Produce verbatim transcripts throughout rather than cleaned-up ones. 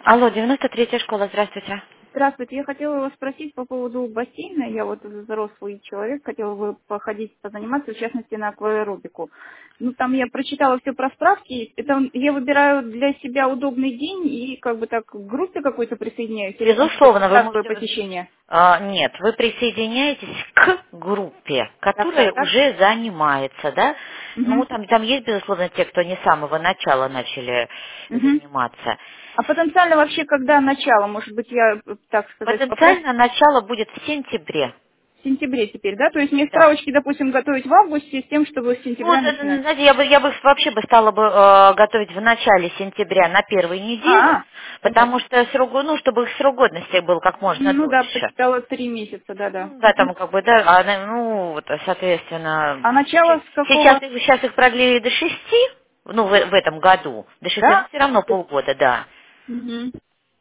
Алло, девяносто третья школа, здравствуйте. Здравствуйте, я хотела вас спросить по поводу бассейна. Я вот взрослый человек, хотела бы походить, позаниматься, в частности, на акваэробику. Ну, там я прочитала все про справки. Это я выбираю для себя удобный день и как бы так к группе какой-то присоединяюсь, или это Безусловно, вы разовое можете... посещение? а, нет, вы присоединяетесь к группе, Так, так, которая так. уже занимается, да? Ну, Угу. там, там есть, безусловно, те, кто не с самого начала начали Угу. заниматься. А потенциально вообще когда начало? Может быть, я, так сказать, попросила Потенциально начало будет в сентябре. в сентябре теперь, да? То есть мне Да. справочки, допустим, готовить в августе с тем, чтобы с Ну, сентября это, начинать. знаете, я бы, я бы вообще бы стала бы э, готовить в начале сентября на первой неделе, А, потому понятно. что срок, ну, чтобы их срок годности был как можно Ну да, дольше. почитала три месяца, да-да. Ну, да, Мгм. там как бы, да, а, на- ну, вот, соответственно, А начало се- с сейчас, какого? их- сейчас их продлили до шести, ну, в, в этом году, до шести, но Да? все равно полгода, да. Мгм.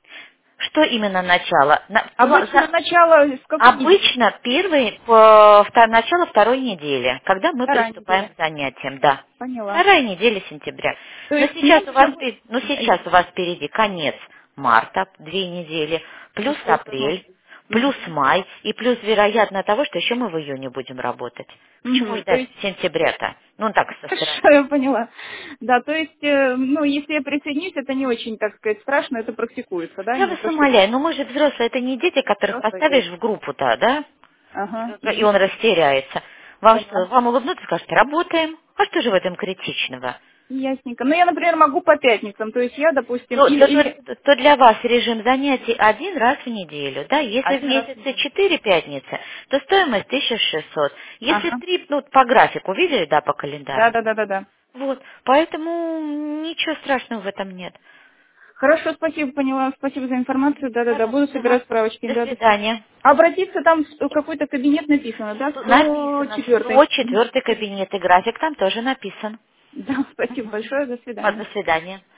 Что именно начало? На- пла- Обычно за- начало с какой недели? обычно первый, по, втор- начало второй недели, когда мы Вторая приступаем неделя. к занятиям, да. Поняла. Вторая неделя сентября. То Но есть сейчас у меньше вас, будет... впе- но э, сейчас у вас впереди конец марта, две недели, плюс Еще есть апрель, возможность. плюс Мгм. май и плюс вероятно того, что еще мы в июне будем работать. К чему Мгм. То ждать есть... сентября-то? Ну, так, со Хорошо, стороны. я поняла. Да, то есть, э, ну, если я присоединюсь, это не очень, так сказать, страшно, это практикуется, да? Я Не вас то, что умоляю, ну мы же взрослые, это не дети, которых взрослые, да. поставишь в группу-то, да? Ага. И Мгм. он растеряется. Вам что, Поняла. вам улыбнутся и скажут, работаем. А что же в этом критичного? Ясненько. Ну, я, например, могу по пятницам, то есть я, допустим, То, или, то- или то- то для вас режим занятий один раз в неделю, да? Если в один раз в месяце неделю. четыре пятницы, то стоимость тысяча шестьсот. Если Ага. три, ну, по графику, видели, да, по Да, календару? да, да, да, да. Вот, поэтому ничего страшного в этом нет. Хорошо, спасибо, поняла. Спасибо за информацию. Да-да-да, буду Пожалуйста, ага. собирать справочки. До Да, до свидания. свидания. Обратиться там в какой-то кабинет написано, да? Сто- сто Написано четыре. сто четвёртый кабинет, и график там тоже написан. Да, спасибо Мгм. большое. До Вот, свидания. до свидания.